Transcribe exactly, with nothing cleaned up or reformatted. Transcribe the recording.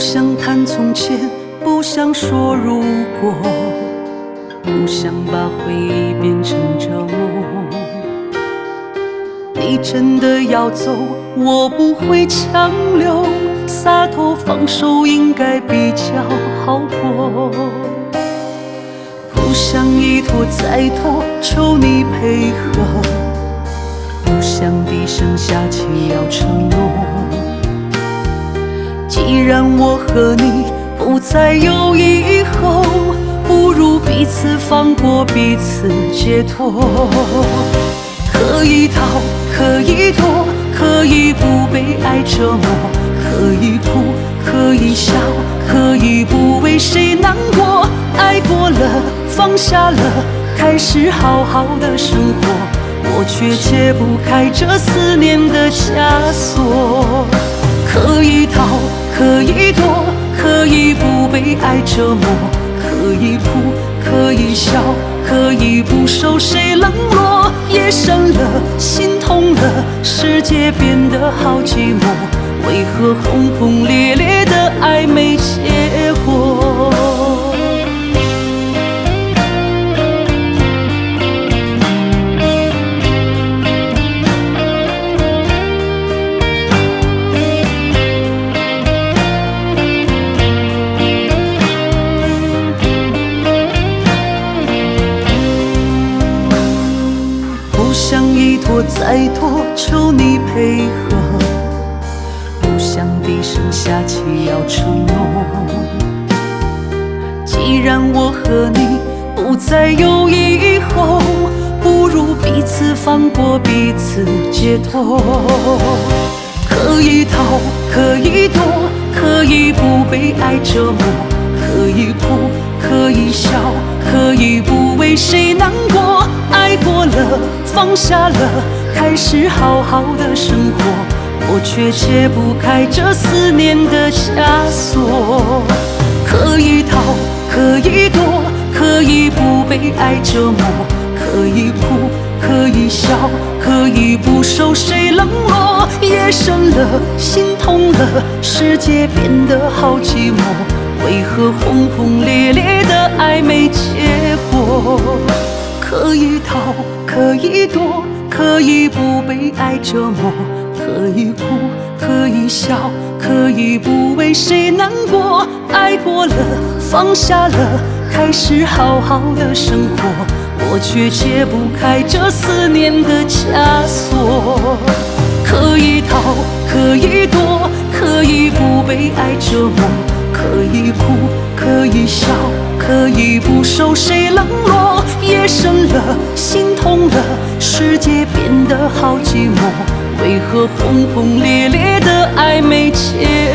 想谈从前，不想说如果，不想把回忆变成折磨。你真的要走，我不会强留，洒脱放手应该比较好过。不想一拖再拖，求你配合，不想低声下气要承诺。既然我和你不再有以后，不如彼此放过彼此解脱。可以逃，可以躲，可以不被爱折磨，可以哭，可以笑，可以不为谁难过。爱过了，放下了，开始好好的生活，我却解不开这思念的枷锁。可以逃，可以躲，可以不被爱折磨，可以哭，可以笑，可以不受谁冷落。夜深了，心痛了，世界变得好寂寞，为何轰轰烈烈的爱没结果？不想一拖再拖，求你配合，不想低声下气要承诺。既然我和你不再有以后，不如彼此放过彼此解脱。可以逃，可以躲，可以不被爱折磨，可以哭，可以笑，可以不为谁难过。爱过了，放下了，开始好好的生活，我却解不开这思念的枷锁。可以逃，可以躲，可以不被爱折磨，可以哭，可以笑，可以不受谁冷落。夜深了，心痛了，世界变得好寂寞，为何轰轰烈烈的爱没结果？可以逃，可以躲，可以不被爱折磨，可以哭，可以笑，可以不为谁难过。爱过了，放下了，开始好好的生活，我却解不开这思念的枷锁。可以逃，可以躲，可以不被爱折磨，可以哭，可以笑，可以不受谁冷落。夜深了，心痛了，世界变得好寂寞，为何轰轰烈烈的爱没结